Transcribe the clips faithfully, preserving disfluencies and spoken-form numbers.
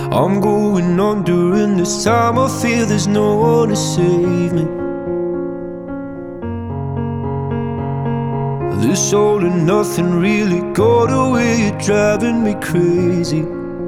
I'm going on during this time. I feel there's no one to save me. This all and nothing really got away. You're driving me crazy.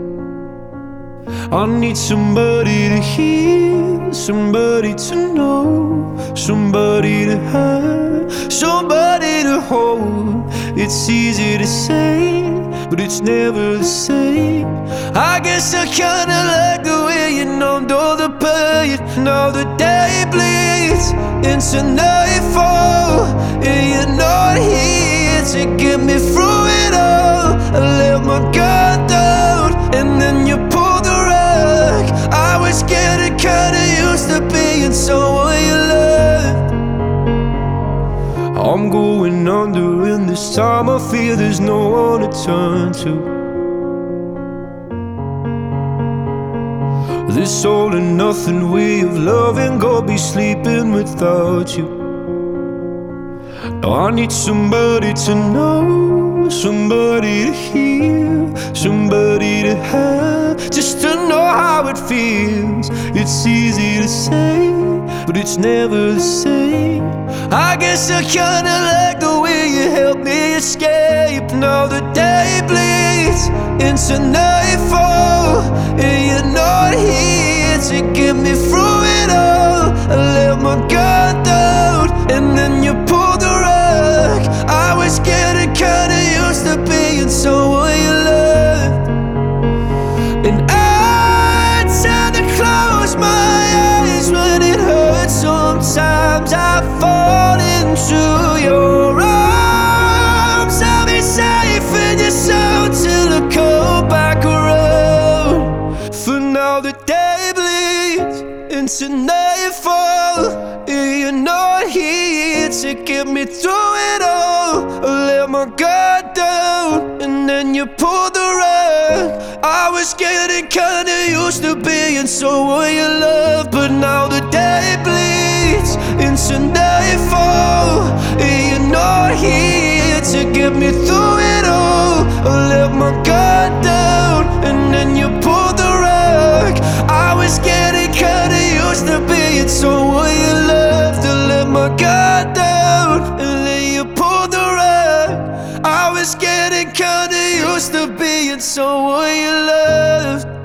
I need somebody to hear, somebody to know, somebody to have, somebody to hold. It's easy to say, but it's never the same. I guess I kinda like the way you numbed all the pain. Now the day bleeds into nightfall, and you're not here to get me through it all. I let my guard down, and then you pulled the rug. I was getting kinda used to being someone you loved. I'm going under in this time. I feel there's no one to turn to. This all and nothing way of loving, go be sleeping without you. Now I need somebody to know, somebody to hear, somebody to have, just to know how it feels. It's easy to say, but it's never the same. I guess I kinda like the way you help me escape. Now the day bleeds into nightfall, and you're not here to get me through it all. I let my guard down, and then you pulled the rug. I was getting kinda used to being someone you loved, and I tend to close my eyes when it hurts. Sometimes I fall into your arms. I'll be safe in your soul till I come back around. For now the day bleeds into nightfall, and you're not here to get me through it all. I let my guard down, and then you pulled the rug. I was getting kinda used to being someone you love, but now the day bleeds into nightfall, and you're not here to get me through it all. I let my guard down, and then you pulled the rug. I was getting kinda used to being someone you loved. I let my guard down, and then you pulled the rug. I was getting kinda used to being someone you loved.